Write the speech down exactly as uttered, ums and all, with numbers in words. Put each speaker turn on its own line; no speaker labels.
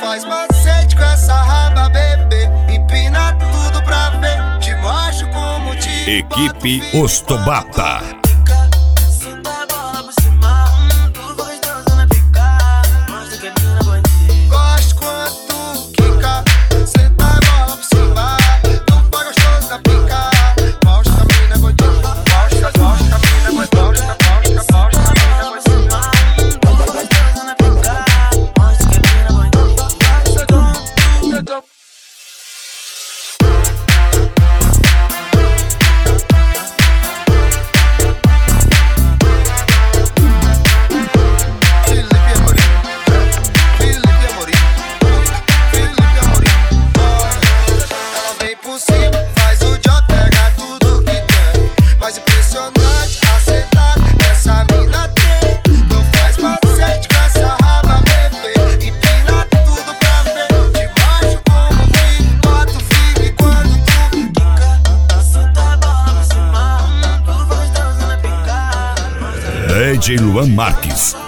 faz macete com essa raba, bebê. Empina tudo pra ver. Te mostro como te
Equipe Ostobata.
Gosto quando tu quica. Senta a bola por cima. Tu vai gostoso na pica. Mostra a mina gordinha. Mostra, mostra a mina gordinha. Mostra, mostra, mostra a mina gordinha. Tu vai gostoso na pica. Mostra que a mina gordinha. Mostra, faz o J, pega tudo que tem. Mais impressionante, acertado, essa mina tem. Não faz macete com essa raba, bebê. Empina tudo pra ver. Te mostro como fica, boto firme quando tu quica. Senta a bola por cima, tu vai gostoso na pica.
D J Luan Marques.